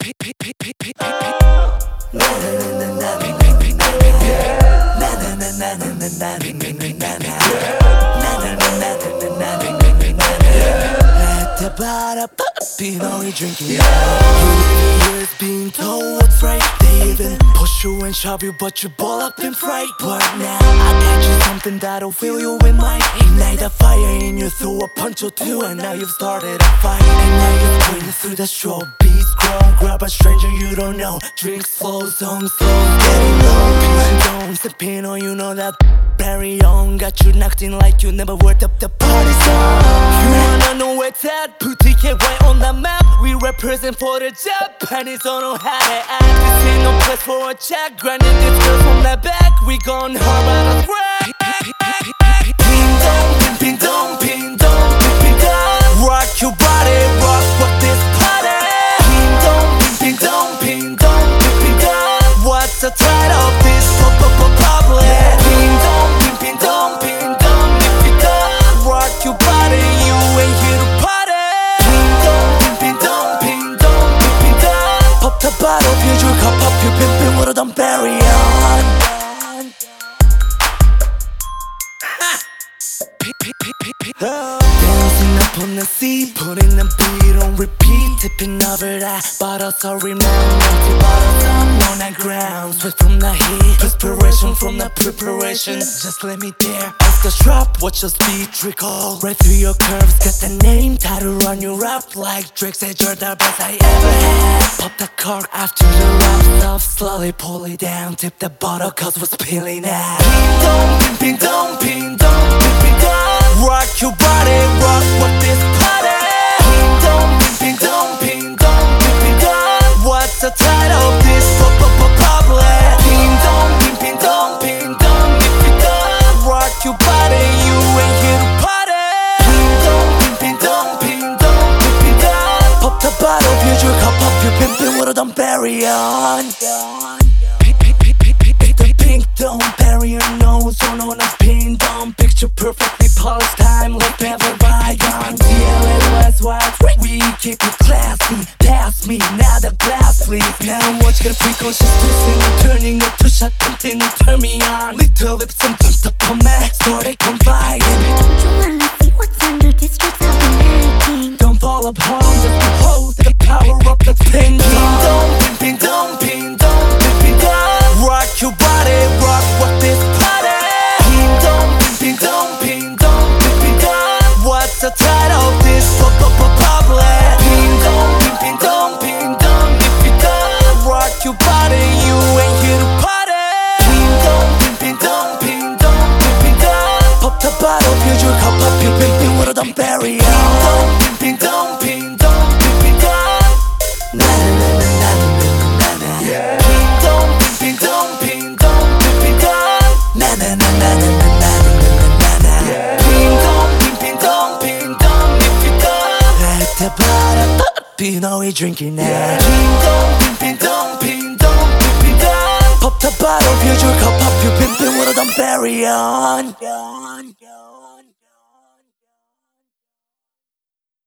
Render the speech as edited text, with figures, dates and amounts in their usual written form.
Been only drinking. Years being told what's right. They even push you and shove you, but you ball up in fright. But now I got you something that'll fill you with might. Ignite a fire in you through a punch or two, and now you've started a fight. And now you're going through the straw. Beats grown, grab a stranger you don't know. Drinks slow, songs slow, getting low. Don't sipping on, you know that. Barry on got you knocked in like you never worked up the party song. You wanna know where it's at? Put ticket right on the map. We represent for the Japanese don't know how to act. This ain't no place for a check. Grinding this girl from the back. We gon' hard out of rap. Ping dong, ping ping dong, ping dong, ping ping dong. Rock your body, rock this party. Ping dong, ping ping dong, ping dong, ping ping dong. What's the title of this public? Ping dong, ping ping dong, ping dong, ping ping dong. Rock your body, you ain't here to party. Ping dong, ping ping dong, ping dong, ping ping dong. Pop the bottle, future cup, pop your pimpin' with a dumb berry on. Dancing up on the sea, putting the beat on repeat. Tipping over that bottle, sorry man, empty bottles on the ground. Sweat from the heat, perspiration from the preparation. Just let me there, as the drop, watch the speed trickle right through your curves. Got the name tattooed on your rap, like Drake said you're the best I ever had. Pop the cork after the rap stuff, slowly pull it down. Tip the bottle cause we're spilling out. Ping dong, ping ping dong, ping dong, ping ping dong. Rock your body, rock this party. Ping dong, ping ping dong, ping dong, ping ping dong. What's the title of this public? Ping dong, ping ping dong, ping dong, ping ping dong. Rock your body, you ain't here to party. Ping dong, ping ping dong, ping dong, ping ping dong. Pop the bottle, future cup, pop your pimpin' with a dumb berry on. Pink dome, bury your nose, so known as ping dome. Picture perfectly polished time, like never bygone. DLA West Wide, we keep it classy. Pass me, now the glass please. Now watch get precocious twisting and turning up to shut something and turn me on. Little lips and thumbs up on me, started confiding. Don't you wanna see what's under this dress I've been making? Don't fall apart, just behold the power of the ping dong. Ping ping dong, ping dong, ping ping dong. Rock your body, rock this party. Ping dong, ping ping dong, ping dong, ping ping dong. What's the title of this public? Ping dong, ping ping dong, ping dong, ping ping dong. Rock your body, you ain't here to party. Ping dong, ping ping dong, ping dong, ping ping dong. Pop the bottle, future cup, pop your ping with a dumb berry on. Ping dong, ping ping dong, ping dong, ping ping dong. Na na na na na na na na. Ping dong, ping ping dong, ping dong, ping ping dong. Na na na na na na na na na na. Ping dong, ping ping dong, ping dong, ping ping dong. At the bottom, you know we drinking now. Ping dong, ping ping dong, ping dong, ping ping dong. Pop the bottle, future cup, pop your pimpin' with a dumb berry on.